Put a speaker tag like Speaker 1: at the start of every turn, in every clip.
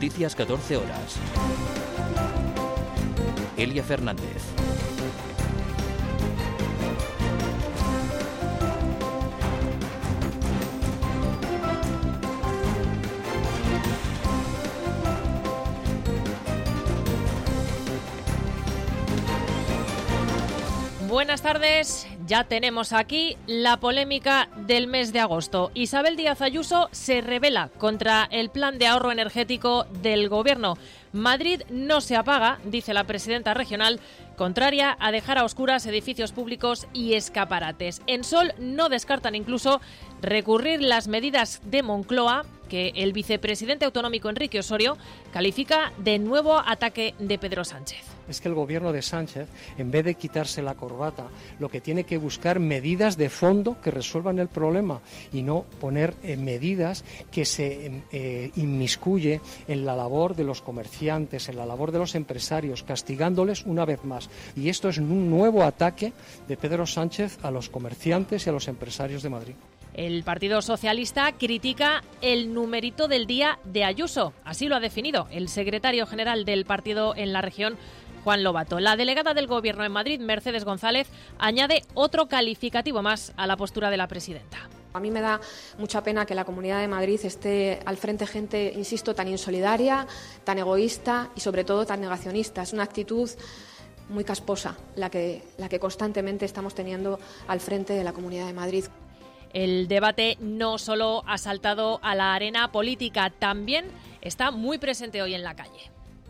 Speaker 1: Noticias 14 horas. Elia Fernández.
Speaker 2: Buenas tardes, ya tenemos aquí la polémica del mes de agosto. Isabel Díaz Ayuso se rebela contra el plan de ahorro energético del Gobierno. Madrid no se apaga, dice la presidenta regional, contraria a dejar a oscuras edificios públicos y escaparates. En Sol no descartan incluso recurrir las medidas de Moncloa, que el vicepresidente autonómico Enrique Osorio califica de nuevo ataque de Pedro Sánchez.
Speaker 3: Es que el gobierno de Sánchez, en vez de quitarse la corbata, lo que tiene que buscar medidas de fondo que resuelvan el problema y no poner medidas que se inmiscuye en la labor de los comerciantes, en la labor de los empresarios, castigándoles una vez más. Y esto es un nuevo ataque de Pedro Sánchez a los comerciantes y a los empresarios de Madrid.
Speaker 2: El Partido Socialista critica el numerito del día de Ayuso. Así lo ha definido el secretario general del partido en la región, Juan Lobato. La delegada del Gobierno en Madrid, Mercedes González, añade otro calificativo más a la postura de la presidenta.
Speaker 4: A mí me da mucha pena que la Comunidad de Madrid esté al frente gente, insisto, tan insolidaria, tan egoísta y sobre todo tan negacionista. Es una actitud muy casposa la que constantemente estamos teniendo al frente de la Comunidad de Madrid.
Speaker 2: El debate no solo ha saltado a la arena política, también está muy presente hoy en la calle.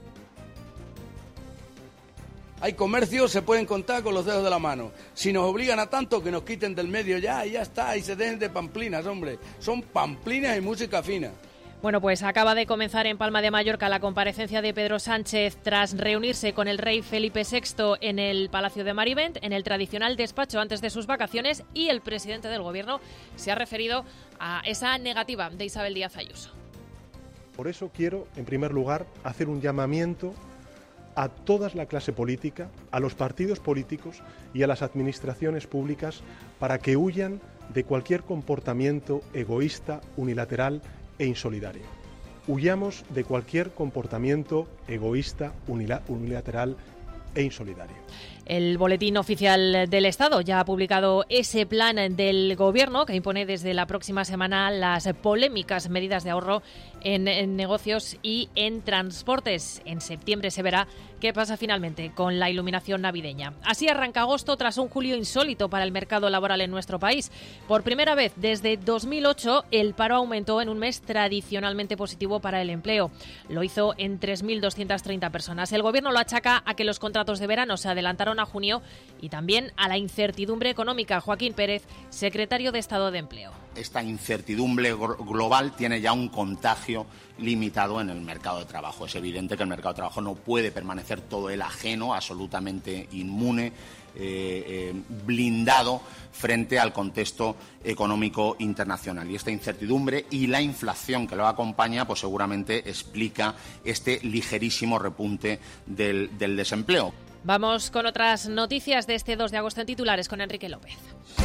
Speaker 5: Hay comercios, se pueden contar con los dedos de la mano. Si nos obligan a tanto, que nos quiten del medio ya, y ya está, y se dejen de pamplinas, hombre. Son pamplinas y música fina.
Speaker 2: Bueno, pues acaba de comenzar en Palma de Mallorca la comparecencia de Pedro Sánchez tras reunirse con el rey Felipe VI en el Palacio de Marivent, en el tradicional despacho antes de sus vacaciones, y el presidente del Gobierno se ha referido a esa negativa de Isabel Díaz Ayuso.
Speaker 6: Por eso quiero, en primer lugar, hacer un llamamiento a toda la clase política, a los partidos políticos y a las administraciones públicas para que huyan de cualquier comportamiento egoísta, unilateral e insolidario. Huyamos de cualquier comportamiento egoísta, unilateral e insolidario.
Speaker 2: El Boletín Oficial del Estado ya ha publicado ese plan del Gobierno que impone desde la próxima semana las polémicas medidas de ahorro en negocios y en transportes. En septiembre se verá qué pasa finalmente con la iluminación navideña. Así arranca agosto tras un julio insólito para el mercado laboral en nuestro país. Por primera vez desde 2008 el paro aumentó en un mes tradicionalmente positivo para el empleo. Lo hizo en 3.230 personas. El Gobierno lo achaca a que los contratos de verano se adelantaron a junio y también a la incertidumbre económica. Joaquín Pérez, secretario de Estado de Empleo.
Speaker 7: Esta incertidumbre global tiene ya un contagio limitado en el mercado de trabajo. Es evidente que el mercado de trabajo no puede permanecer todo él ajeno, absolutamente inmune, blindado frente al contexto económico internacional. Y esta incertidumbre y la inflación que lo acompaña, pues seguramente explica este ligerísimo repunte del desempleo.
Speaker 2: Vamos con otras noticias de este 2 de agosto en titulares con Enrique López.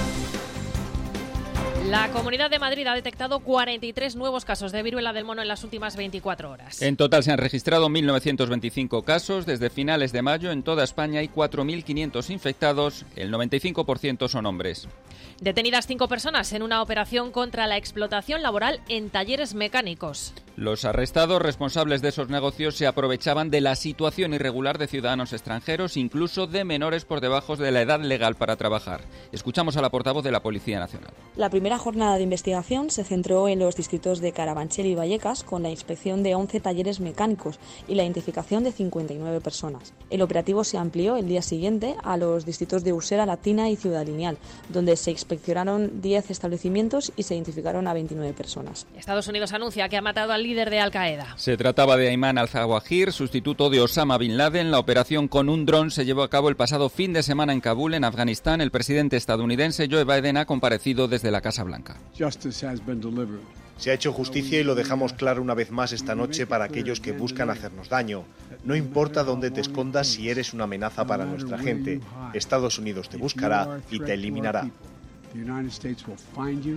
Speaker 2: La Comunidad de Madrid ha detectado 43 nuevos casos de viruela del mono en las últimas 24 horas.
Speaker 8: En total se han registrado 1.925 casos. Desde finales de mayo en toda España hay 4.500 infectados, el 95% son hombres.
Speaker 2: Detenidas 5 personas en una operación contra la explotación laboral en talleres mecánicos.
Speaker 8: Los arrestados responsables de esos negocios se aprovechaban de la situación irregular de ciudadanos extranjeros, incluso de menores por debajo de la edad legal para trabajar. Escuchamos a la portavoz de la Policía Nacional.
Speaker 9: La primera jornada de investigación se centró en los distritos de Carabanchel y Vallecas, con la inspección de 11 talleres mecánicos y la identificación de 59 personas. El operativo se amplió el día siguiente a los distritos de Usera, Latina y Ciudad Lineal, donde se inspeccionaron 10 establecimientos y se identificaron a 29 personas.
Speaker 2: Estados Unidos anuncia que ha matado al líder de Al-Qaeda.
Speaker 8: Se trataba de Ayman al-Zawahiri, sustituto de Osama Bin Laden. La operación con un dron se llevó a cabo el pasado fin de semana en Kabul, en Afganistán. El presidente estadounidense Joe Biden ha comparecido desde la Casa Blanca.
Speaker 10: Se ha hecho justicia y lo dejamos claro una vez más esta noche para aquellos que buscan hacernos daño. No importa dónde te escondas si eres una amenaza para nuestra gente. Estados Unidos te buscará y te eliminará.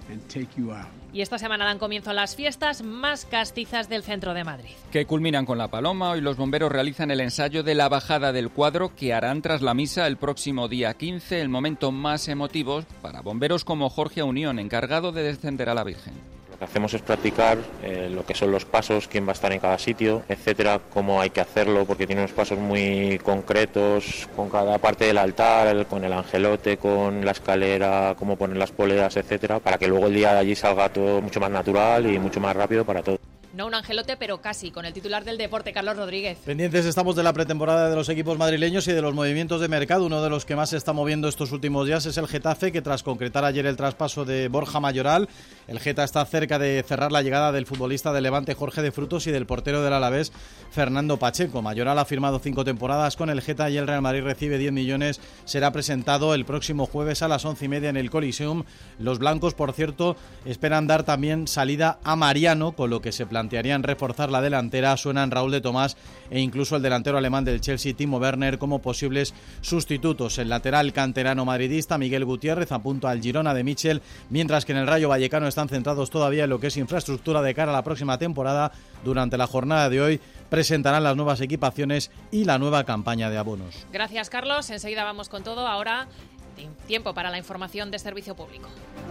Speaker 2: Y esta semana dan comienzo las fiestas más castizas del centro de Madrid.
Speaker 8: Que culminan con la Paloma. Hoy los bomberos realizan el ensayo de la bajada del cuadro que harán tras la misa el próximo día 15, el momento más emotivo para bomberos como Jorge Unión, encargado de descender a la Virgen.
Speaker 11: Lo que hacemos es practicar lo que son los pasos, quién va a estar en cada sitio, etcétera, cómo hay que hacerlo, porque tiene unos pasos muy concretos con cada parte del altar, con el angelote, con la escalera, cómo poner las poleas, etcétera, para que luego el día de allí salga todo mucho más natural y mucho más rápido para todos.
Speaker 2: No un angelote, pero casi, con el titular del deporte, Carlos Rodríguez.
Speaker 12: Pendientes estamos de la pretemporada de los equipos madrileños y de los movimientos de mercado. Uno de los que más se está moviendo estos últimos días es el Getafe, que tras concretar ayer el traspaso de Borja Mayoral, el Geta está cerca de cerrar la llegada del futbolista del Levante Jorge de Frutos y del portero del Alavés Fernando Pacheco. Mayoral ha firmado 5 temporadas con el Geta y el Real Madrid recibe 10 millones. Será presentado el próximo jueves a las 11:30 en el Coliseum. Los blancos, por cierto, esperan dar también salida a Mariano, con lo que se plantearían reforzar la delantera. Suenan Raúl de Tomás e incluso el delantero alemán del Chelsea, Timo Werner, como posibles sustitutos. El lateral canterano madridista, Miguel Gutiérrez, apunta al Girona de Michel, mientras que en el Rayo Vallecano están centrados todavía en lo que es infraestructura de cara a la próxima temporada. Durante la jornada de hoy presentarán las nuevas equipaciones y la nueva campaña de abonos.
Speaker 2: Gracias, Carlos. Enseguida vamos con todo. Ahora, tiempo para la información de servicio público.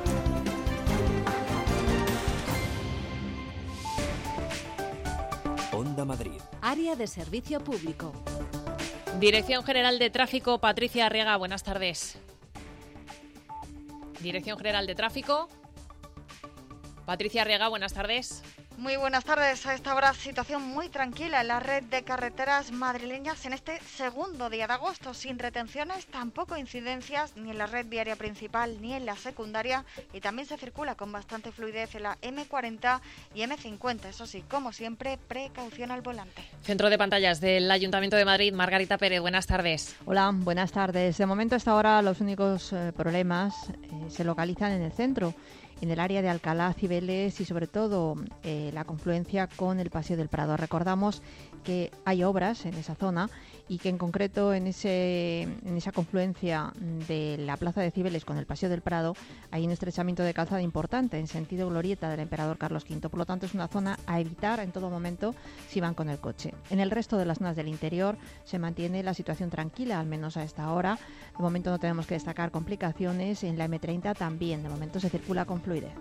Speaker 1: Onda Madrid.
Speaker 13: Área de servicio público.
Speaker 2: Dirección General de Tráfico, Patricia Arriaga, buenas tardes. Dirección General de Tráfico. Patricia Arriaga, buenas tardes.
Speaker 14: Muy buenas tardes. A esta hora situación muy tranquila en la red de carreteras madrileñas en este segundo día de agosto, sin retenciones, tampoco incidencias ni en la red viaria principal ni en la secundaria, y también se circula con bastante fluidez en la M40 y M50. Eso sí, como siempre, precaución al volante.
Speaker 2: Centro de pantallas del Ayuntamiento de Madrid, Margarita Pérez, buenas tardes.
Speaker 15: Hola, buenas tardes. De momento, hasta ahora, los únicos problemas se localizan en el centro, en el área de Alcalá, Cibeles y sobre todo la confluencia con el Paseo del Prado. Recordamos que hay obras en esa zona y que en concreto en esa confluencia de la Plaza de Cibeles con el Paseo del Prado hay un estrechamiento de calzada importante en sentido glorieta del Emperador Carlos V. Por lo tanto, es una zona a evitar en todo momento si van con el coche. En el resto de las zonas del interior se mantiene la situación tranquila, al menos a esta hora. De momento no tenemos que destacar complicaciones. En la M30 también, de momento se circula con fluidez.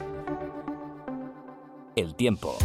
Speaker 1: El tiempo.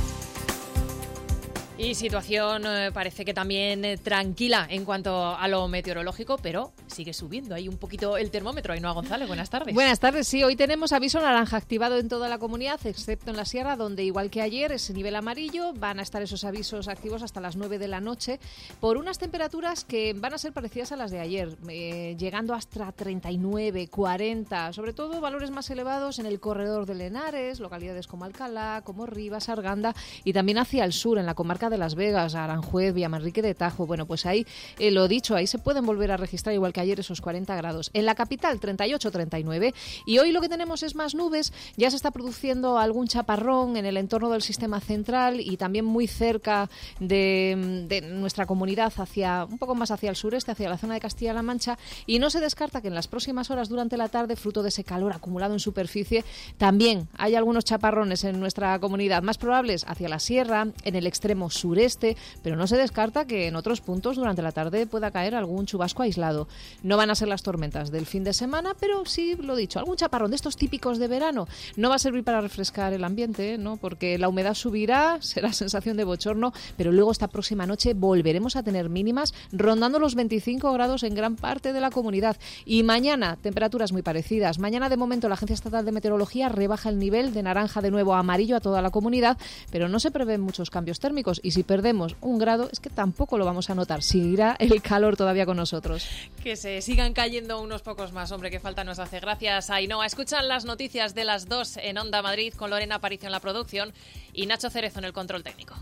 Speaker 2: Y situación parece que también tranquila en cuanto a lo meteorológico, pero sigue subiendo ahí un poquito el termómetro. Ainhoa González, buenas tardes.
Speaker 16: Buenas tardes, sí, hoy tenemos aviso naranja activado en toda la comunidad, excepto en la sierra, donde igual que ayer es nivel amarillo. Van a estar esos avisos activos hasta las 9 de la noche por unas temperaturas que van a ser parecidas a las de ayer, llegando hasta 39, 40, sobre todo valores más elevados en el corredor de Henares, localidades como Alcalá, como Rivas, Arganda y también hacia el sur, en la comarca de Las Vegas, Aranjuez, Villamanrique de Tajo. Bueno, pues ahí, lo dicho, ahí se pueden volver a registrar igual que ayer esos 40 grados. En la capital, 38, 39. Y hoy lo que tenemos es más nubes. Ya se está produciendo algún chaparrón en el entorno del sistema central y también muy cerca de nuestra comunidad, un poco más hacia el sureste, hacia la zona de Castilla-La Mancha. Y no se descarta que en las próximas horas durante la tarde, fruto de ese calor acumulado en superficie, también hay algunos chaparrones en nuestra comunidad. Más probables hacia la sierra, en el extremo sureste, pero no se descarta que en otros puntos durante la tarde pueda caer algún chubasco aislado. No van a ser las tormentas del fin de semana, pero sí, lo dicho, algún chaparrón de estos típicos de verano. No va a servir para refrescar el ambiente, ¿no? Porque la humedad subirá, será sensación de bochorno, pero luego esta próxima noche volveremos a tener mínimas rondando los 25 grados en gran parte de la comunidad. Y mañana, temperaturas muy parecidas. Mañana, de momento, la Agencia Estatal de Meteorología rebaja el nivel de naranja de nuevo a amarillo a toda la comunidad, pero no se prevén muchos cambios térmicos. Y si perdemos 1 grado, es que tampoco lo vamos a notar. Seguirá el calor todavía con nosotros.
Speaker 2: Que se sigan cayendo unos pocos más, hombre, que falta nos hace. Gracias, Ainhoa. Escuchan las noticias de las 2 en Onda Madrid con Lorena Aparicio en la producción y Nacho Cerezo en el control técnico.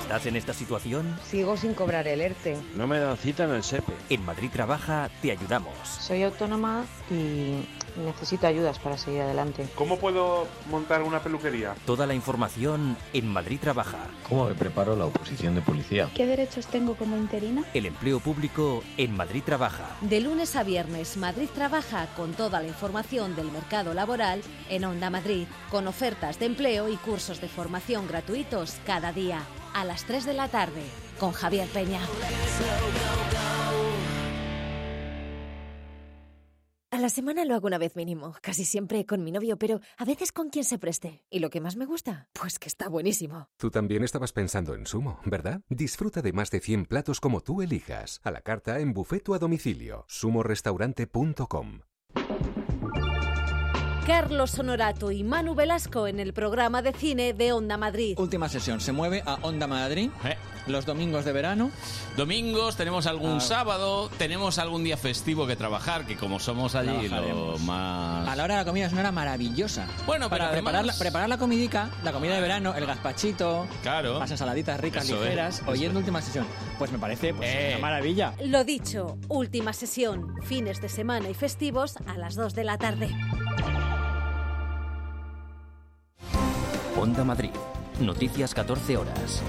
Speaker 1: ¿Estás en esta situación?
Speaker 17: Sigo sin cobrar el ERTE.
Speaker 1: No me dan cita en el SEPE. En Madrid Trabaja te ayudamos.
Speaker 9: Soy autónoma y necesito ayudas para seguir adelante.
Speaker 18: ¿Cómo puedo montar una peluquería?
Speaker 1: Toda la información en Madrid Trabaja.
Speaker 19: ¿Cómo me preparo la oposición de policía?
Speaker 20: ¿Qué derechos tengo como interina?
Speaker 1: El empleo público en Madrid Trabaja.
Speaker 13: De lunes a viernes, Madrid Trabaja con toda la información del mercado laboral en Onda Madrid, con ofertas de empleo y cursos de formación gratuitos cada día, a las 3 de la tarde, con Javier Peña.
Speaker 21: A la semana lo hago una vez mínimo, casi siempre con mi novio, pero a veces con quien se preste. ¿Y lo que más me gusta? Pues que está buenísimo.
Speaker 22: Tú también estabas pensando en Sumo, ¿verdad? Disfruta de más de 100 platos como tú elijas, a la carta, en buffet o a domicilio. sumorestaurante.com.
Speaker 13: Carlos Honorato y Manu Velasco en el programa de cine de Onda Madrid.
Speaker 23: Última sesión, se mueve a Onda Madrid. Los domingos de verano.
Speaker 24: Domingos, tenemos algún sábado, tenemos algún día festivo que trabajar, que como somos allí lo más...
Speaker 23: A la hora de la comida es una hora maravillosa.
Speaker 24: Bueno,
Speaker 23: para
Speaker 24: además...
Speaker 23: preparar la comidica, la comida de verano, el gazpachito,
Speaker 24: claro,
Speaker 23: las ensaladitas ricas, eso ligeras, oyendo Última Sesión. Pues me parece una maravilla.
Speaker 13: Lo dicho, última sesión, fines de semana y festivos a las 2 de la tarde.
Speaker 1: Onda Madrid. Noticias 14 horas.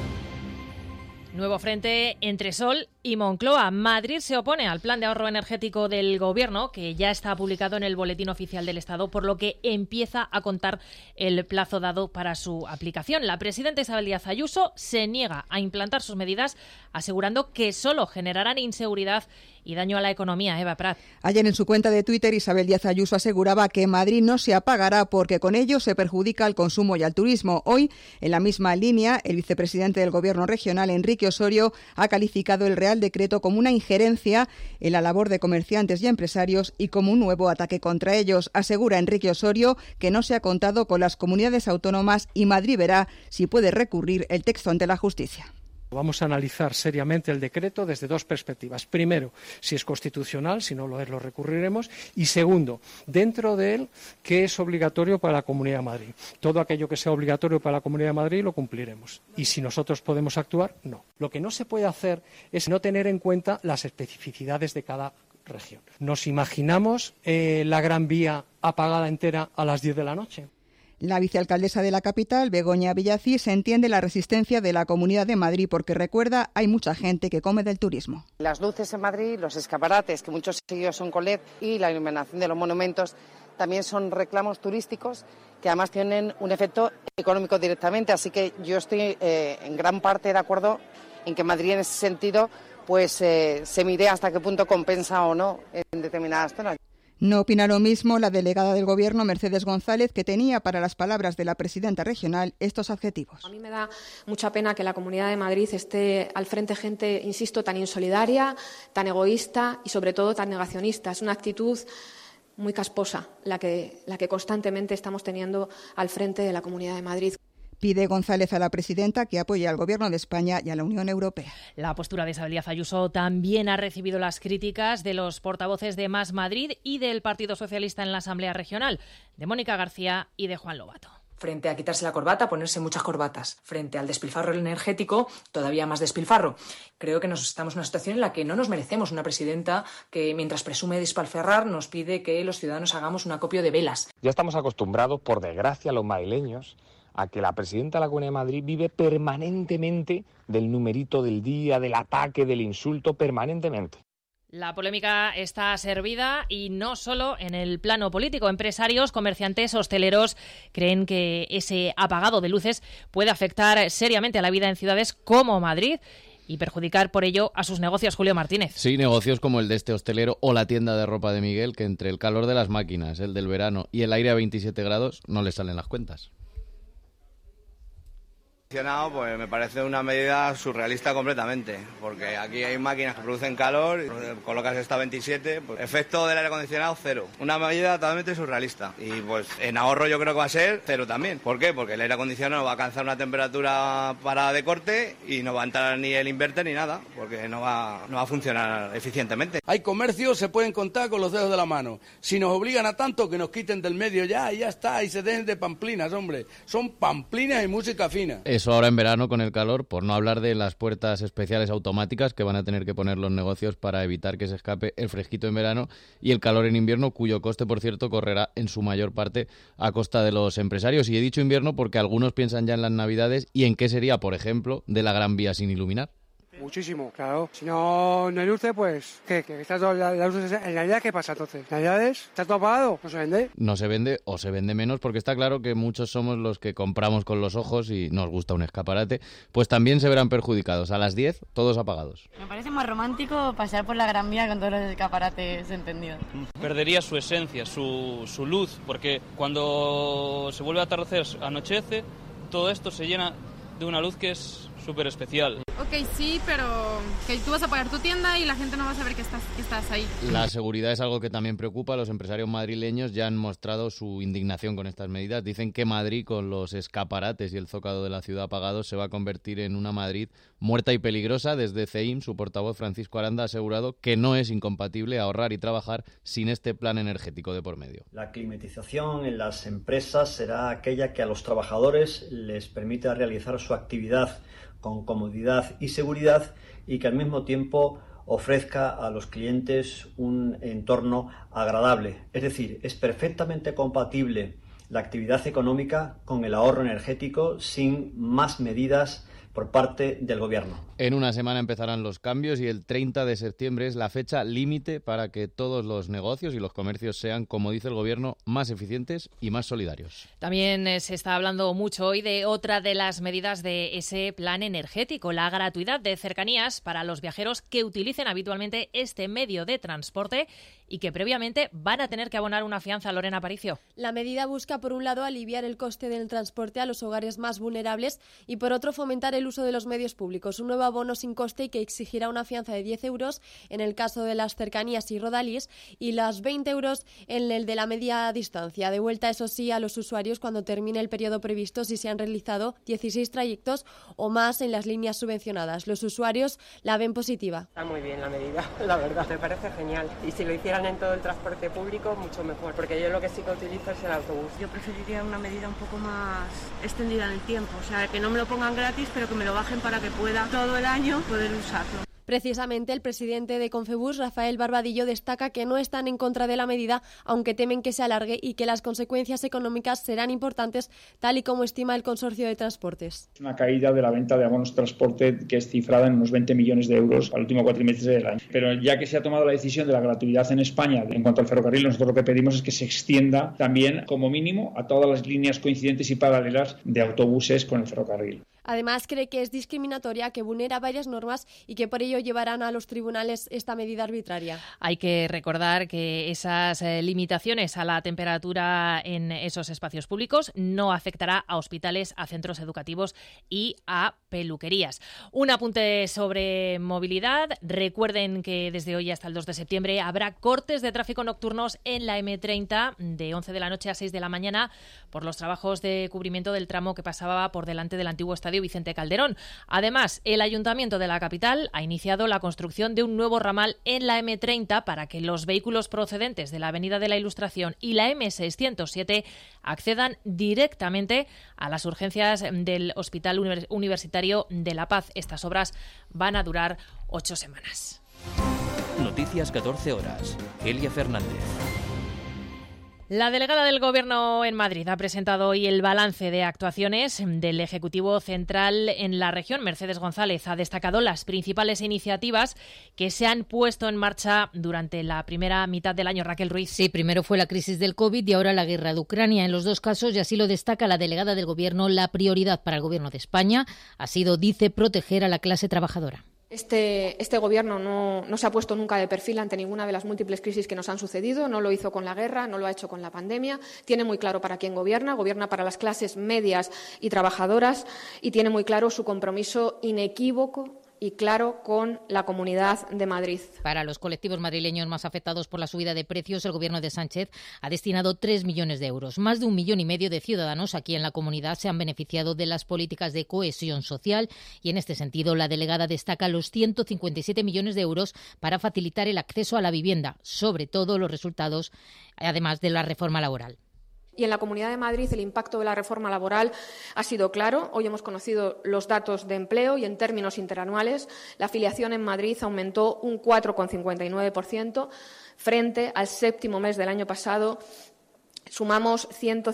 Speaker 2: Nuevo frente entre Sol y Moncloa. Madrid se opone al plan de ahorro energético del Gobierno, que ya está publicado en el Boletín Oficial del Estado, por lo que empieza a contar el plazo dado para su aplicación. La presidenta Isabel Díaz Ayuso se niega a implantar sus medidas, asegurando que solo generarán inseguridad y daño a la economía. Eva Prat.
Speaker 25: Ayer en su cuenta de Twitter, Isabel Díaz Ayuso aseguraba que Madrid no se apagará porque con ello se perjudica al consumo y al turismo. Hoy, en la misma línea, el vicepresidente del Gobierno regional, Enrique Osorio, ha calificado el Real Decreto como una injerencia en la labor de comerciantes y empresarios y como un nuevo ataque contra ellos. Asegura Enrique Osorio que no se ha contado con las comunidades autónomas y Madrid verá si puede recurrir el texto ante la justicia.
Speaker 3: Vamos a analizar seriamente el decreto desde dos perspectivas. Primero, si es constitucional, si no lo es, lo recurriremos. Y segundo, dentro de él, ¿qué es obligatorio para la Comunidad de Madrid? Todo aquello que sea obligatorio para la Comunidad de Madrid lo cumpliremos. Y si nosotros podemos actuar, no. Lo que no se puede hacer es no tener en cuenta las especificidades de cada región. ¿Nos imaginamos la Gran Vía apagada entera a las 10 de la noche?
Speaker 25: La vicealcaldesa de la capital, Begoña Villacís, entiende la resistencia de la Comunidad de Madrid porque, recuerda, hay mucha gente que come del turismo.
Speaker 26: Las luces en Madrid, los escaparates, que muchos seguidos son con LED, y la iluminación de los monumentos también son reclamos turísticos que además tienen un efecto económico directamente. Así que yo estoy en gran parte de acuerdo en que Madrid en ese sentido pues se mire hasta qué punto compensa o no en determinadas zonas.
Speaker 25: No opina lo mismo la delegada del Gobierno, Mercedes González, que tenía para las palabras de la presidenta regional estos adjetivos.
Speaker 4: A mí me da mucha pena que la Comunidad de Madrid esté al frente gente, insisto, tan insolidaria, tan egoísta y sobre todo tan negacionista. Es una actitud muy casposa la que constantemente estamos teniendo al frente de la Comunidad de Madrid.
Speaker 25: Pide González a la presidenta que apoye al Gobierno de España y a la Unión Europea.
Speaker 2: La postura de Isabel Díaz Ayuso también ha recibido las críticas de los portavoces de Más Madrid y del Partido Socialista en la Asamblea Regional, de Mónica García y de Juan Lobato.
Speaker 27: Frente a quitarse la corbata, ponerse muchas corbatas. Frente al despilfarro energético, todavía más despilfarro. Creo que estamos en una situación en la que no nos merecemos una presidenta que, mientras presume despilfarrar, nos pide que los ciudadanos hagamos un acopio de velas.
Speaker 28: Ya estamos acostumbrados, por desgracia, los madrileños, a que la presidenta de la Comunidad de Madrid vive permanentemente del numerito del día, del ataque, del insulto, permanentemente.
Speaker 2: La polémica está servida y no solo en el plano político. Empresarios, comerciantes, hosteleros creen que ese apagado de luces puede afectar seriamente a la vida en ciudades como Madrid y perjudicar por ello a sus negocios. Julio Martínez.
Speaker 29: Sí, negocios como el de este hostelero o la tienda de ropa de Miguel, que entre el calor de las máquinas, el del verano y el aire a 27 grados no les salen las cuentas.
Speaker 30: Pues me parece una medida surrealista completamente, porque aquí hay máquinas que producen calor, colocas esta 27, pues efecto del aire acondicionado cero. Una medida totalmente surrealista y pues en ahorro yo creo que va a ser cero también. ¿Por qué? Porque el aire acondicionado va a alcanzar una temperatura para de corte y no va a entrar ni el inverter ni nada, porque no va a funcionar eficientemente.
Speaker 5: Hay comercios, se pueden contar con los dedos de la mano. Si nos obligan a tanto, que nos quiten del medio ya, y ya está, y se dejen de pamplinas, hombre. Son pamplinas y música fina.
Speaker 29: Eso ahora en verano con el calor, por no hablar de las puertas especiales automáticas que van a tener que poner los negocios para evitar que se escape el fresquito en verano y el calor en invierno, cuyo coste, por cierto, correrá en su mayor parte a costa de los empresarios. Y he dicho invierno porque algunos piensan ya en las Navidades y en qué sería, por ejemplo, de la Gran Vía sin iluminar.
Speaker 6: Muchísimo, claro. Si no luce, pues, ¿qué? ¿Está todo la luz en Navidad? ¿Qué pasa entonces? ¿Navidades? ¿Está todo apagado? ¿No se vende?
Speaker 29: No se vende o se vende menos porque está claro que muchos somos los que compramos con los ojos y nos gusta un escaparate, pues también se verán perjudicados. A las 10, todos apagados.
Speaker 7: Me parece más romántico pasear por la Gran Vía con todos los escaparates encendidos.
Speaker 8: Perdería su esencia, su luz, porque cuando se vuelve a atardecer, anochece, todo esto se llena de una luz que es súper especial.
Speaker 10: Ok, sí, pero que tú vas a pagar tu tienda y la gente no va a saber que estás ahí.
Speaker 29: La seguridad es algo que también preocupa. Los empresarios madrileños ya han mostrado su indignación con estas medidas. Dicen que Madrid, con los escaparates y el zócalo de la ciudad apagados, se va a convertir en una Madrid muerta y peligrosa. Desde CEIM, su portavoz Francisco Aranda ha asegurado que no es incompatible ahorrar y trabajar sin este plan energético de por medio.
Speaker 11: La climatización en las empresas será aquella que a los trabajadores les permita realizar su actividad con comodidad y seguridad y que al mismo tiempo ofrezca a los clientes un entorno agradable. Es decir, es perfectamente compatible la actividad económica con el ahorro energético sin más medidas por parte del Gobierno.
Speaker 29: En una semana empezarán los cambios y el 30 de septiembre es la fecha límite para que todos los negocios y los comercios sean, como dice el Gobierno, más eficientes y más solidarios.
Speaker 2: También se está hablando mucho hoy de otra de las medidas de ese plan energético, la gratuidad de cercanías para los viajeros que utilicen habitualmente este medio de transporte y que previamente van a tener que abonar una fianza. Lorena Aparicio.
Speaker 12: La medida busca, por un lado, aliviar el coste del transporte a los hogares más vulnerables y, por otro, fomentar el uso de los medios públicos. Un nuevo abono sin coste que exigirá una fianza de 10 euros en el caso de las cercanías y rodalíes y las 20 euros en el de la media distancia. De vuelta, eso sí, a los usuarios cuando termine el periodo previsto si se han realizado 16 trayectos o más en las líneas subvencionadas. Los usuarios la ven positiva.
Speaker 14: Está muy bien la medida, la verdad, me parece genial. Y si lo hicieran en todo el transporte público, mucho mejor, porque yo lo que sí que utilizo es el autobús.
Speaker 15: Yo preferiría una medida un poco más extendida en el tiempo, o sea, que no me lo pongan gratis, pero que me lo bajen para que pueda todo el año poder usarlo.
Speaker 12: Precisamente el presidente de Confebus, Rafael Barbadillo, destaca que no están en contra de la medida, aunque temen que se alargue y que las consecuencias económicas serán importantes, tal y como estima el Consorcio de Transportes.
Speaker 16: Es una caída de la venta de abonos de transporte que es cifrada en unos 20 millones de euros al último cuatrimestre del año. Pero ya que se ha tomado la decisión de la gratuidad en España en cuanto al ferrocarril, nosotros lo que pedimos es que se extienda también, como mínimo, a todas las líneas coincidentes y paralelas de autobuses con el ferrocarril.
Speaker 12: Además, cree que es discriminatoria, que vulnera varias normas y que por ello llevarán a los tribunales esta medida arbitraria.
Speaker 2: Hay que recordar que esas limitaciones a la temperatura en esos espacios públicos no afectará a hospitales, a centros educativos y a peluquerías. Un apunte sobre movilidad. Recuerden que desde hoy hasta el 2 de septiembre habrá cortes de tráfico nocturnos en la M30 de 11 de la noche a 6 de la mañana por los trabajos de cubrimiento del tramo que pasaba por delante del antiguo estadio Vicente Calderón. Además, el Ayuntamiento de la capital ha iniciado la construcción de un nuevo ramal en la M30 para que los vehículos procedentes de la Avenida de la Ilustración y la M607 accedan directamente a las urgencias del Hospital Universitario de La Paz. Estas obras van a durar 8 semanas.
Speaker 1: Noticias 14 horas. Elia Fernández.
Speaker 2: La delegada del Gobierno en Madrid ha presentado hoy el balance de actuaciones del Ejecutivo Central en la región. Mercedes González ha destacado las principales iniciativas que se han puesto en marcha durante la primera mitad del año. Raquel Ruiz.
Speaker 17: Sí, primero fue la crisis del COVID y ahora la guerra de Ucrania. En los dos casos, y así lo destaca la delegada del Gobierno, la prioridad para el Gobierno de España ha sido, dice, proteger a la clase trabajadora.
Speaker 4: Este Gobierno no se ha puesto nunca de perfil ante ninguna de las múltiples crisis que nos han sucedido. No lo hizo con la guerra, no lo ha hecho con la pandemia. Tiene muy claro para quién gobierna. Gobierna para las clases medias y trabajadoras y tiene muy claro su compromiso inequívoco y claro con la Comunidad de Madrid.
Speaker 17: Para los colectivos madrileños más afectados por la subida de precios, el Gobierno de Sánchez ha destinado 3 millones de euros. Más de 1,5 millones de ciudadanos aquí en la comunidad se han beneficiado de las políticas de cohesión social y en este sentido la delegada destaca los 157 millones de euros para facilitar el acceso a la vivienda, sobre todo los resultados, además de la reforma laboral.
Speaker 4: Y en la Comunidad de Madrid el impacto de la reforma laboral ha sido claro. Hoy hemos conocido los datos de empleo y en términos interanuales la afiliación en Madrid aumentó un 4,59% frente al séptimo mes del año pasado. Sumamos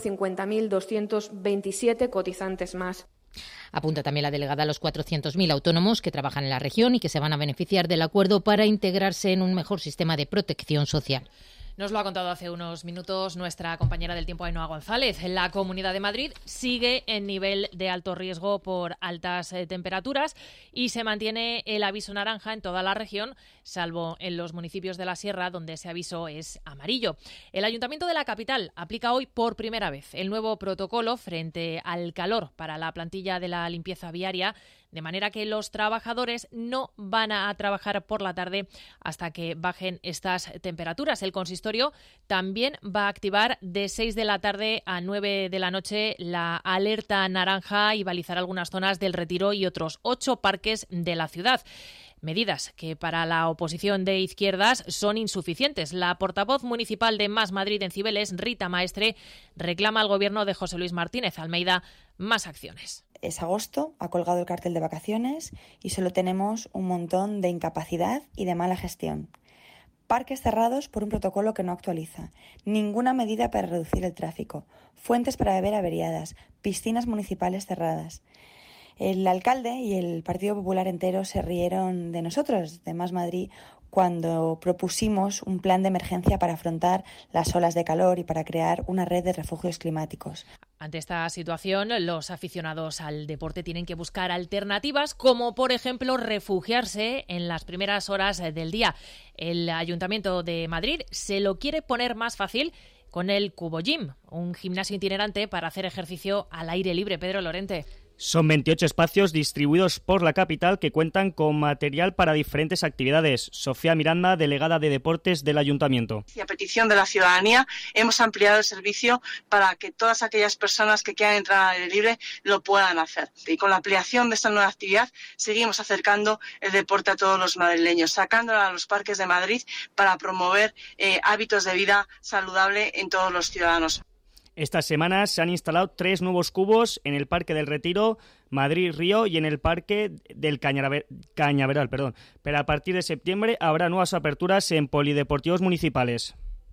Speaker 4: 150.227 cotizantes más.
Speaker 17: Apunta también la delegada a los 400.000 autónomos que trabajan en la región y que se van a beneficiar del acuerdo para integrarse en un mejor sistema de protección social.
Speaker 2: Nos lo ha contado hace unos minutos nuestra compañera del tiempo, Ainhoa González. La Comunidad de Madrid sigue en nivel de alto riesgo por altas temperaturas y se mantiene el aviso naranja en toda la región, salvo en los municipios de la Sierra, donde ese aviso es amarillo. El Ayuntamiento de la capital aplica hoy por primera vez el nuevo protocolo frente al calor para la plantilla de la limpieza viaria, de manera que los trabajadores no van a trabajar por la tarde hasta que bajen estas temperaturas. El consistorio también va a activar de 6 de la tarde a 9 de la noche la alerta naranja y balizar algunas zonas del Retiro y otros 8 parques de la ciudad. Medidas que para la oposición de izquierdas son insuficientes. La portavoz municipal de Más Madrid en Cibeles, Rita Maestre, reclama al gobierno de José Luis Martínez Almeida más acciones.
Speaker 3: Es agosto, ha colgado el cartel de vacaciones y solo tenemos un montón de incapacidad y de mala gestión. Parques cerrados por un protocolo que no actualiza. Ninguna medida para reducir el tráfico. Fuentes para beber averiadas. Piscinas municipales cerradas. El alcalde y el Partido Popular entero se rieron de nosotros, de Más Madrid, cuando propusimos un plan de emergencia para afrontar las olas de calor y para crear una red de refugios climáticos.
Speaker 2: Ante esta situación, los aficionados al deporte tienen que buscar alternativas, como por ejemplo refugiarse en las primeras horas del día. El Ayuntamiento de Madrid se lo quiere poner más fácil con el Cubo Gym, un gimnasio itinerante para hacer ejercicio al aire libre. Pedro Lorente.
Speaker 9: Son 28 espacios distribuidos por la capital que cuentan con material para diferentes actividades. Sofía Miranda, delegada de Deportes del Ayuntamiento.
Speaker 13: Y a petición de la ciudadanía hemos ampliado el servicio para que todas aquellas personas que quieran entrar al aire libre lo puedan hacer. Y con la ampliación de esta nueva actividad seguimos acercando el deporte a todos los madrileños, sacándola a los parques de Madrid para promover hábitos de vida saludable en todos los ciudadanos.
Speaker 9: Esta semana se han instalado 3 nuevos cubos en el Parque del Retiro, Madrid-Río y en el Parque del Cañaveral. Pero a partir de septiembre habrá nuevas aperturas en polideportivos municipales.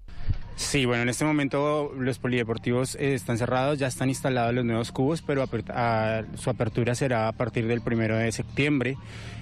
Speaker 18: Sí, bueno, en este momento los polideportivos están cerrados, ya están instalados los nuevos cubos, pero su apertura será a partir del 1 de septiembre.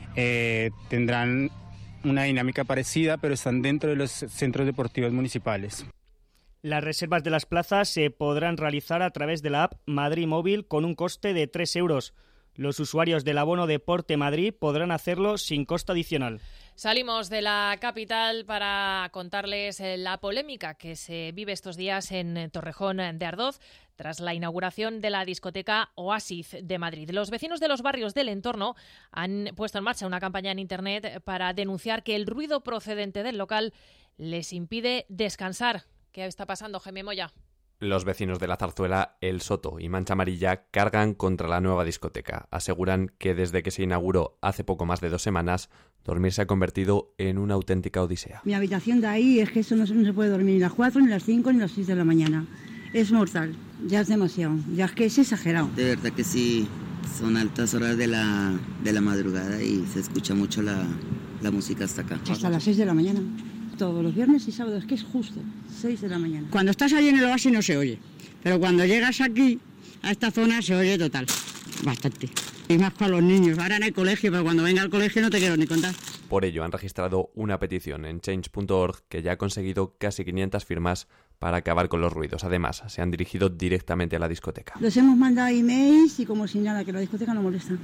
Speaker 18: Tendrán una dinámica parecida, pero están dentro de los centros deportivos municipales.
Speaker 9: Las reservas de las plazas se podrán realizar a través de la app Madrid Móvil con un coste de 3 euros. Los usuarios del abono Deporte Madrid podrán hacerlo sin coste adicional.
Speaker 2: Salimos de la capital para contarles la polémica que se vive estos días en Torrejón de Ardoz tras la inauguración de la discoteca Oasis de Madrid. Los vecinos de los barrios del entorno han puesto en marcha una campaña en Internet para denunciar que el ruido procedente del local les impide descansar. ¿Qué está pasando, Jaime Moya?
Speaker 19: Los vecinos de La Zarzuela, El Soto y Mancha Amarilla cargan contra la nueva discoteca. Aseguran que desde que se inauguró hace poco más de 2 semanas, dormir se ha convertido en una auténtica odisea.
Speaker 20: Mi habitación de ahí es que eso no se puede dormir ni las 4, ni las 5, ni las 6 de la mañana. Es mortal, ya es demasiado, ya es que es exagerado.
Speaker 21: De verdad que sí, son altas horas de la madrugada y se escucha mucho la música hasta acá.
Speaker 20: Hasta las 6 de la mañana. Todos los viernes y sábados, que es justo, 6 de la mañana. Cuando estás allí en el oasis no se oye, pero cuando llegas aquí, a esta zona, se oye total, bastante. Y más con los niños, ahora en el colegio, pero cuando venga al colegio no te quiero ni contar.
Speaker 19: Por ello han registrado una petición en change.org que ya ha conseguido casi 500 firmas para acabar con los ruidos. Además, se han dirigido directamente a la discoteca.
Speaker 20: Les hemos mandado emails y como si nada, que la discoteca no molesta.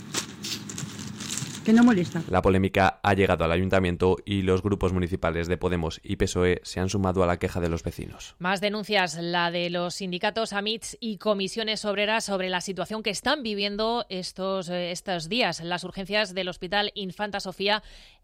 Speaker 20: Que no molesta.
Speaker 19: La polémica ha llegado al ayuntamiento y los grupos municipales de Podemos y PSOE se han sumado a la queja de los vecinos.
Speaker 2: Más denuncias, la de los sindicatos AMITS y comisiones obreras sobre la situación que están viviendo estos días las urgencias del Hospital Infanta Sofía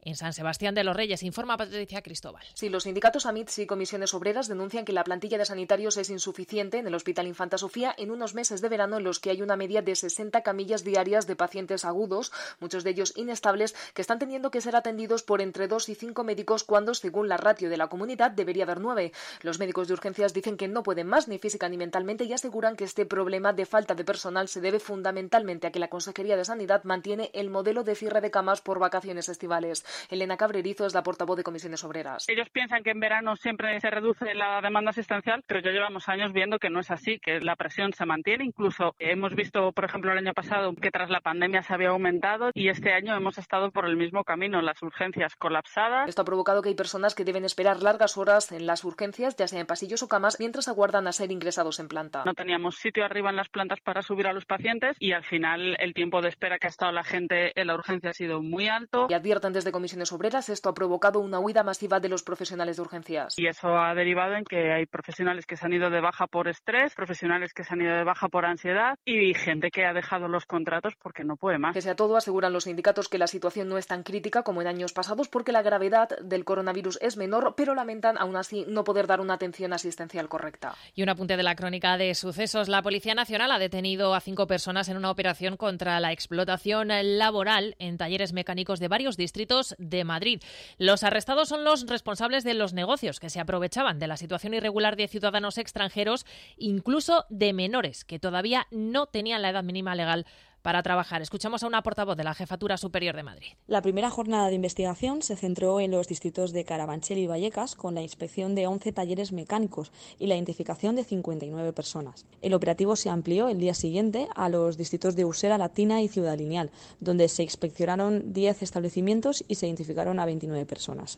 Speaker 2: en San Sebastián de los Reyes. Informa Patricia Cristóbal.
Speaker 5: Sí, los sindicatos AMITS y comisiones obreras denuncian que la plantilla de sanitarios es insuficiente en el Hospital Infanta Sofía en unos meses de verano en los que hay una media de 60 camillas diarias de pacientes agudos, muchos de ellos inestables, que están teniendo que ser atendidos por entre 2 y 5 médicos cuando, según la ratio de la comunidad, debería haber 9. Los médicos de urgencias dicen que no pueden más ni física ni mentalmente y aseguran que este problema de falta de personal se debe fundamentalmente a que la Consejería de Sanidad mantiene el modelo de cierre de camas por vacaciones estivales. Elena Cabrerizo es la portavoz de comisiones obreras.
Speaker 6: Ellos piensan que en verano siempre se reduce la demanda asistencial, pero ya llevamos años viendo que no es así, que la presión se mantiene. Incluso hemos visto, por ejemplo, el año pasado que tras la pandemia se había aumentado y este año hemos estado por el mismo camino, las urgencias colapsadas.
Speaker 5: Esto ha provocado que hay personas que deben esperar largas horas en las urgencias, ya sea en pasillos o camas, mientras aguardan a ser ingresados en planta.
Speaker 6: No teníamos sitio arriba en las plantas para subir a los pacientes y al final el tiempo de espera que ha estado la gente en la urgencia ha sido muy alto.
Speaker 5: Y advierten desde comisiones obreras, esto ha provocado una huida masiva de los profesionales de urgencias.
Speaker 6: Y eso ha derivado en que hay profesionales que se han ido de baja por estrés, profesionales que se han ido de baja por ansiedad y gente que ha dejado los contratos porque no puede más.
Speaker 5: Pese a todo, aseguran los sindicatos que la situación no es tan crítica como en años pasados porque la gravedad del coronavirus es menor, pero lamentan aún así no poder dar una atención asistencial correcta.
Speaker 2: Y un apunte de la crónica de sucesos. La Policía Nacional ha detenido a 5 personas en una operación contra la explotación laboral en talleres mecánicos de varios distritos de Madrid. Los arrestados son los responsables de los negocios que se aprovechaban de la situación irregular de ciudadanos extranjeros, incluso de menores que todavía no tenían la edad mínima legal para trabajar. Escuchamos a una portavoz de la Jefatura Superior de Madrid.
Speaker 22: La primera jornada de investigación se centró en los distritos de Carabanchel y Vallecas, con la inspección de 11 talleres mecánicos y la identificación de 59 personas. El operativo se amplió el día siguiente a los distritos de Usera, Latina y Ciudad Lineal, donde se inspeccionaron 10 establecimientos y se identificaron a 29 personas.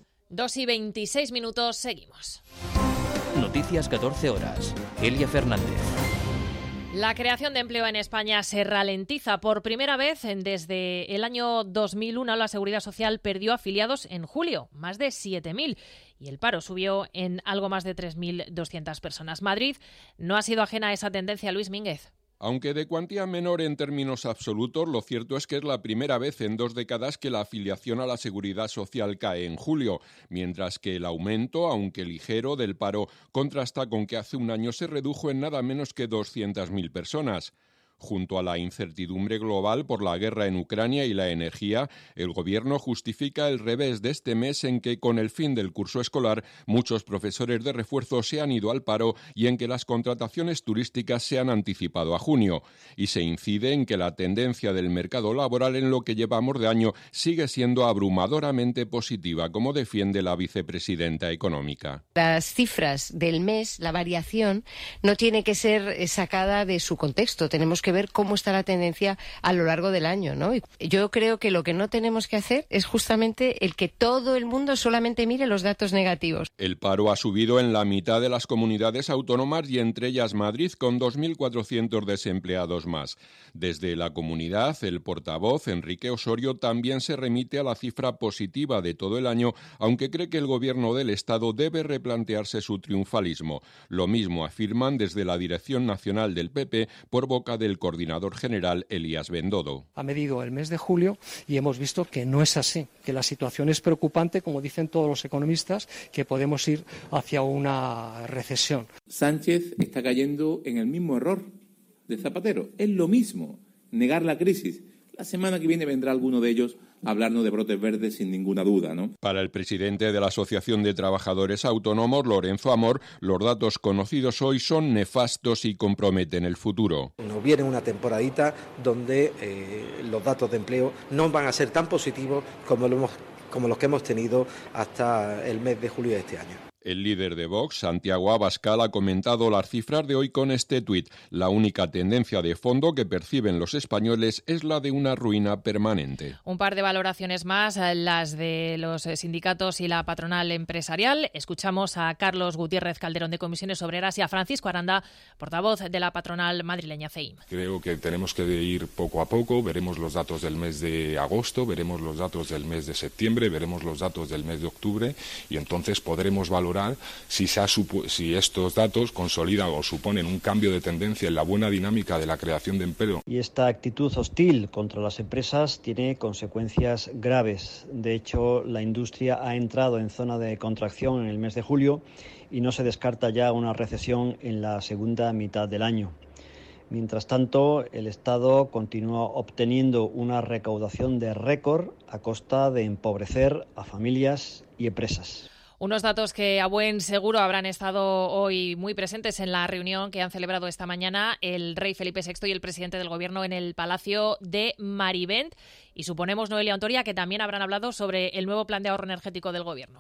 Speaker 2: 2:26, seguimos.
Speaker 1: Noticias 14 horas. Elia Fernández.
Speaker 2: La creación de empleo en España se ralentiza por primera vez desde el año 2001. La Seguridad Social perdió afiliados en julio, más de 7.000, y el paro subió en algo más de 3.200 personas. Madrid no ha sido ajena a esa tendencia. Luis Mínguez.
Speaker 23: Aunque de cuantía menor en términos absolutos, lo cierto es que es la primera vez en 2 décadas que la afiliación a la Seguridad Social cae en julio, mientras que el aumento, aunque ligero, del paro contrasta con que hace un año se redujo en nada menos que 200.000 personas. Junto a la incertidumbre global por la guerra en Ucrania y la energía, el Gobierno justifica el revés de este mes en que, con el fin del curso escolar, muchos profesores de refuerzo se han ido al paro y en que las contrataciones turísticas se han anticipado a junio. Y se incide en que la tendencia del mercado laboral en lo que llevamos de año sigue siendo abrumadoramente positiva, como defiende la vicepresidenta económica.
Speaker 24: Las cifras del mes, la variación, no tiene que ser sacada de su contexto. Tenemos que ver cómo está la tendencia a lo largo del año, ¿no? Y yo creo que lo que no tenemos que hacer es justamente el que todo el mundo solamente mire los datos negativos.
Speaker 23: El paro ha subido en la mitad de las comunidades autónomas y entre ellas Madrid, con 2.400 desempleados más. Desde la comunidad, el portavoz Enrique Osorio también se remite a la cifra positiva de todo el año, aunque cree que el Gobierno del Estado debe replantearse su triunfalismo. Lo mismo afirman desde la Dirección Nacional del PP por boca del coordinador general Elías Bendodo.
Speaker 25: Ha medido el mes de julio y hemos visto que no es así, que la situación es preocupante, como dicen todos los economistas, que podemos ir hacia una recesión.
Speaker 26: Sánchez está cayendo en el mismo error de Zapatero. Es lo mismo, negar la crisis. La semana que viene vendrá alguno de ellos a hablarnos de brotes verdes sin ninguna duda, ¿no?
Speaker 23: Para el presidente de la Asociación de Trabajadores Autónomos, Lorenzo Amor, los datos conocidos hoy son nefastos y comprometen el futuro.
Speaker 27: Nos viene una temporadita donde los datos de empleo no van a ser tan positivos como los que hemos tenido hasta el mes de julio de este año.
Speaker 23: El líder de Vox, Santiago Abascal, ha comentado las cifras de hoy con este tuit. La única tendencia de fondo que perciben los españoles es la de una ruina permanente.
Speaker 2: Un par de valoraciones más, las de los sindicatos y la patronal empresarial. Escuchamos a Carlos Gutiérrez Calderón de Comisiones Obreras y a Francisco Aranda, portavoz de la patronal madrileña CEIM.
Speaker 28: Creo que tenemos que ir poco a poco. Veremos los datos del mes de agosto, veremos los datos del mes de septiembre, veremos los datos del mes de octubre y entonces podremos valorar laboral si estos datos consolidan o suponen un cambio de tendencia en la buena dinámica de la creación de empleo.
Speaker 7: Y esta actitud hostil contra las empresas tiene consecuencias graves. De hecho, la industria ha entrado en zona de contracción en el mes de julio y no se descarta ya una recesión en la segunda mitad del año. Mientras tanto, el Estado continúa obteniendo una recaudación de récord a costa de empobrecer a familias y empresas.
Speaker 2: Unos datos que a buen seguro habrán estado hoy muy presentes en la reunión que han celebrado esta mañana el rey Felipe VI y el presidente del Gobierno en el Palacio de Marivent. Y suponemos, Noelia Ontoria, que también habrán hablado sobre el nuevo plan de ahorro energético del Gobierno.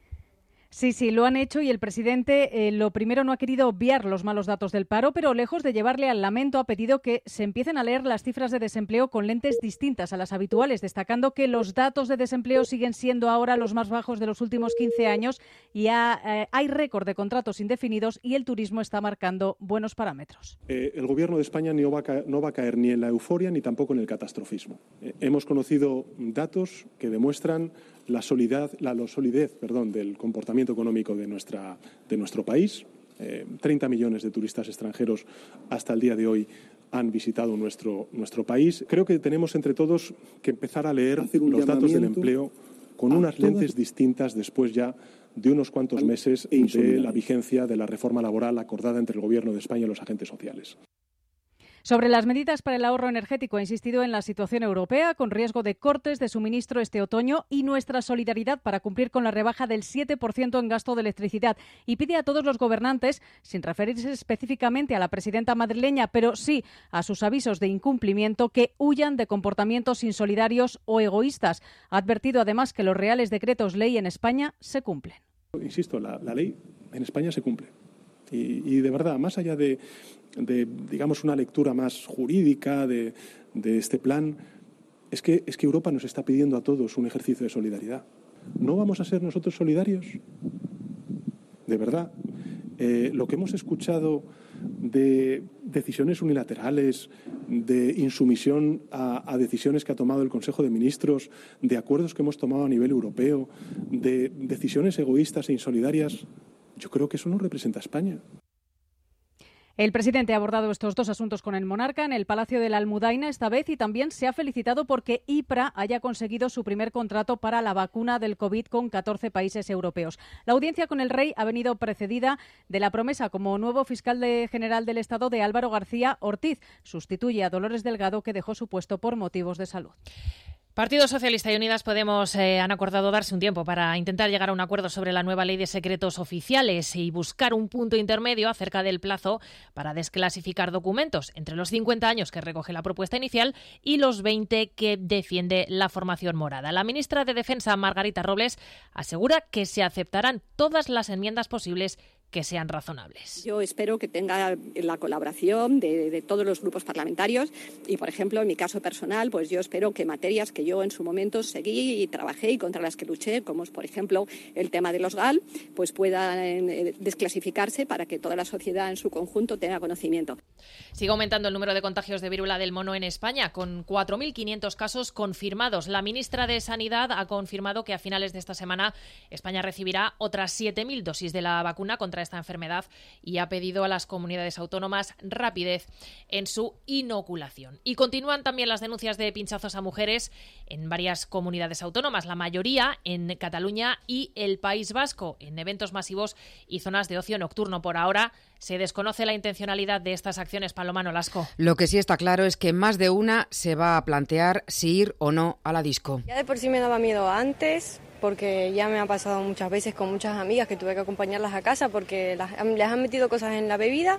Speaker 8: Sí, lo han hecho y el presidente lo primero no ha querido obviar los malos datos del paro, pero lejos de llevarle al lamento ha pedido que se empiecen a leer las cifras de desempleo con lentes distintas a las habituales, destacando que los datos de desempleo siguen siendo ahora los más bajos de los últimos 15 años y hay récord de contratos indefinidos y el turismo está marcando buenos parámetros.
Speaker 10: El Gobierno de España no va a caer ni en la euforia ni tampoco en el catastrofismo. Hemos conocido datos que demuestran la solidez del comportamiento económico de nuestro país. 30 millones de turistas extranjeros hasta el día de hoy han visitado nuestro país. Creo que tenemos entre todos que empezar a leer los datos del empleo con unas lentes distintas después ya de unos cuantos meses de la vigencia de la reforma laboral acordada entre el Gobierno de España y los agentes sociales.
Speaker 8: Sobre las medidas para el ahorro energético ha insistido en la situación europea, con riesgo de cortes de suministro este otoño y nuestra solidaridad para cumplir con la rebaja del 7% en gasto de electricidad. Y pide a todos los gobernantes, sin referirse específicamente a la presidenta madrileña, pero sí a sus avisos de incumplimiento, que huyan de comportamientos insolidarios o egoístas. Ha advertido además que los reales decretos ley en España se cumplen.
Speaker 10: Insisto, la ley en España se cumple. Y de verdad, más allá de digamos, una lectura más jurídica de este plan, es que Europa nos está pidiendo a todos un ejercicio de solidaridad. ¿No vamos a ser nosotros solidarios? De verdad. Lo que hemos escuchado de decisiones unilaterales, de insumisión a decisiones que ha tomado el Consejo de Ministros, de acuerdos que hemos tomado a nivel europeo, de decisiones egoístas e insolidarias, yo creo que eso no representa a España.
Speaker 8: El presidente ha abordado estos dos asuntos con el monarca en el Palacio de la Almudaina esta vez y también se ha felicitado porque IPRA haya conseguido su primer contrato para la vacuna del COVID con 14 países europeos. La audiencia con el rey ha venido precedida de la promesa como nuevo fiscal general del Estado de Álvaro García Ortiz. Sustituye a Dolores Delgado, que dejó su puesto por motivos de salud.
Speaker 2: Partido Socialista y Unidas Podemos han acordado darse un tiempo para intentar llegar a un acuerdo sobre la nueva ley de secretos oficiales y buscar un punto intermedio acerca del plazo para desclasificar documentos, entre los 50 años que recoge la propuesta inicial y los 20 que defiende la formación morada. La ministra de Defensa, Margarita Robles, asegura que se aceptarán todas las enmiendas posibles que sean razonables.
Speaker 11: Yo espero que tenga la colaboración de todos los grupos parlamentarios y, por ejemplo, en mi caso personal, pues yo espero que materias que yo en su momento seguí y trabajé y contra las que luché, como es, por ejemplo, el tema de los GAL, pues puedan desclasificarse para que toda la sociedad en su conjunto tenga conocimiento.
Speaker 2: Sigue aumentando el número de contagios de viruela del mono en España, con 4.500 casos confirmados. La ministra de Sanidad ha confirmado que a finales de esta semana España recibirá otras 7.000 dosis de la vacuna contra esta enfermedad y ha pedido a las comunidades autónomas rapidez en su inoculación. Y continúan también las denuncias de pinchazos a mujeres en varias comunidades autónomas, la mayoría en Cataluña y el País Vasco, en eventos masivos y zonas de ocio nocturno. Por ahora se desconoce la intencionalidad de estas acciones. Paloma Nolasco.
Speaker 12: Lo que sí está claro es que más de una se va a plantear si ir o no a la disco.
Speaker 14: Ya de por sí me daba miedo antes, porque ya me ha pasado muchas veces con muchas amigas que tuve que acompañarlas a casa porque les han metido cosas en la bebida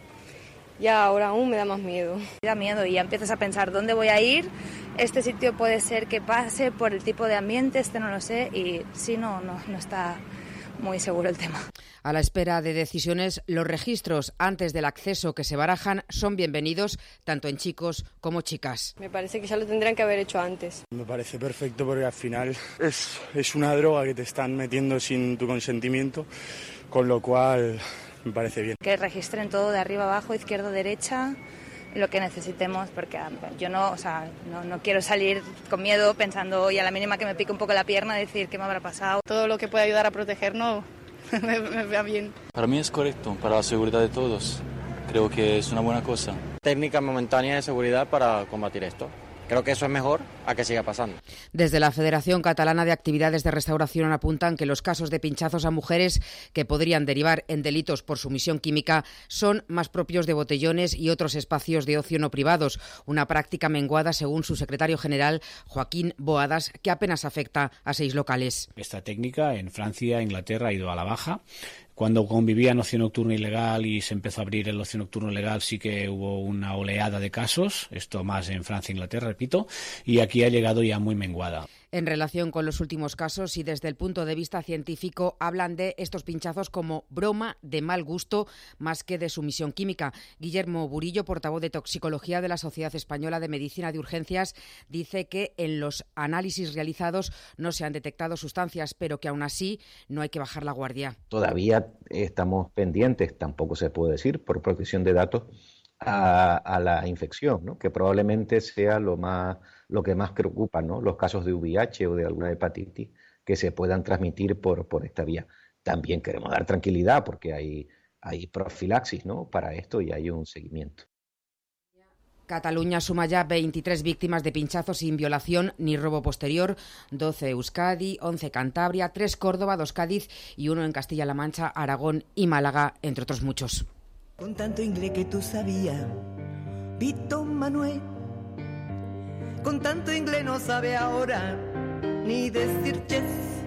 Speaker 14: y ahora aún me da más miedo.
Speaker 15: Me da miedo y ya empiezas a pensar dónde voy a ir, este sitio puede ser que pase por el tipo de ambiente, no lo sé, y sí, no está muy seguro el tema.
Speaker 12: A la espera de decisiones, los registros antes del acceso que se barajan son bienvenidos tanto en chicos como chicas.
Speaker 14: Me parece que ya lo tendrían que haber hecho antes.
Speaker 16: Me parece perfecto porque al final es una droga que te están metiendo sin tu consentimiento, con lo cual me parece bien.
Speaker 15: Que registren todo de arriba abajo, izquierda, derecha, lo que necesitemos, porque yo no quiero salir con miedo pensando, y a la mínima que me pique un poco la pierna, decir qué me habrá pasado.
Speaker 14: Todo lo que pueda ayudar a protegernos
Speaker 3: me va bien.
Speaker 4: Para mí es correcto, para la seguridad de todos. Creo que es una buena cosa.
Speaker 9: Técnica momentánea de seguridad para combatir esto. Creo que eso es mejor a que siga pasando.
Speaker 12: Desde la Federación Catalana de Actividades de Restauración apuntan que los casos de pinchazos a mujeres que podrían derivar en delitos por sumisión química son más propios de botellones y otros espacios de ocio no privados, una práctica menguada según su secretario general, Joaquín Boadas, que apenas afecta a 6 locales.
Speaker 13: Esta técnica en Francia, Inglaterra ha ido a la baja. Cuando convivía en ocio nocturno ilegal y se empezó a abrir el ocio nocturno legal, sí que hubo una oleada de casos, esto más en Francia e Inglaterra, repito, y aquí ha llegado ya muy menguada.
Speaker 12: En relación con los últimos casos y desde el punto de vista científico, hablan de estos pinchazos como broma de mal gusto más que de sumisión química. Guillermo Burillo, portavoz de Toxicología de la Sociedad Española de Medicina de Urgencias, dice que en los análisis realizados no se han detectado sustancias, pero que aún así no hay que bajar la guardia.
Speaker 17: Todavía estamos pendientes, tampoco se puede decir, por protección de datos, a la infección, ¿no? Que probablemente sea lo que más preocupa, ¿no? Los casos de VIH o de alguna hepatitis que se puedan transmitir por esta vía. También queremos dar tranquilidad porque hay profilaxis, ¿no? Para esto y hay un seguimiento.
Speaker 12: Cataluña suma ya 23 víctimas de pinchazos sin violación ni robo posterior, 12 Euskadi, 11 Cantabria, 3 Córdoba, 2 Cádiz y 1 en Castilla-La Mancha, Aragón y Málaga, entre otros muchos.
Speaker 18: Con tanto inglés que tú sabías, Víctor Manuel, con tanto inglés no sabe ahora ni decir yes.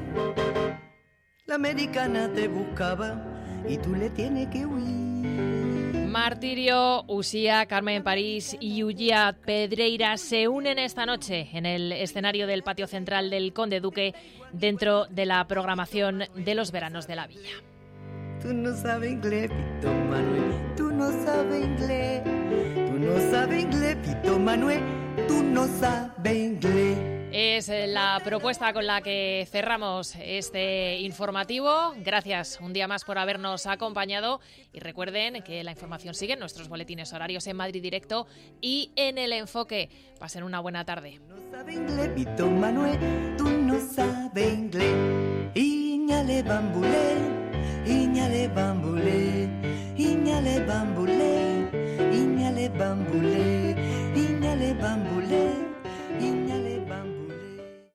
Speaker 18: La americana te buscaba y tú le tienes que huir.
Speaker 2: Martirio, Usía, Carmen París y Ullía Pedreira se unen esta noche en el escenario del patio central del Conde Duque dentro de la programación de los veranos de la Villa.
Speaker 18: Tú no sabes inglés, Pito Manuel, tú no sabes inglés, tú no sabes inglés, Pito Manuel, tú no sabes inglés.
Speaker 2: Es la propuesta con la que cerramos este informativo. Gracias un día más por habernos acompañado y recuerden que la información sigue en nuestros boletines horarios en Madrid Directo y en El Enfoque. Pasen una buena tarde.
Speaker 18: Tú no sabes inglés, Pito Manuel, tú no sabes inglés, Iñale Bambulé.